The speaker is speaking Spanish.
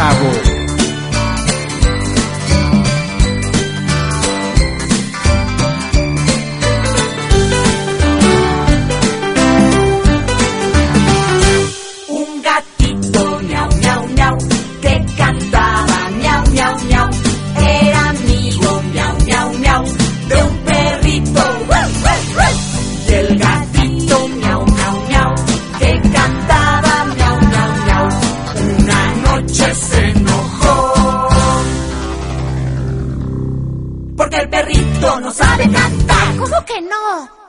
Gustavo. Un gatito miau, miau, miau, que cantaba miau, miau, miau. Era amigo miau, miau, miau, de un perrito. ¡Ruff, ruff, ruff! Y el gatito miau, miau, miau, que cantaba miau, miau, miau. Una noche se enojó porque el perrito no sabe cantar. ¿Cómo que no?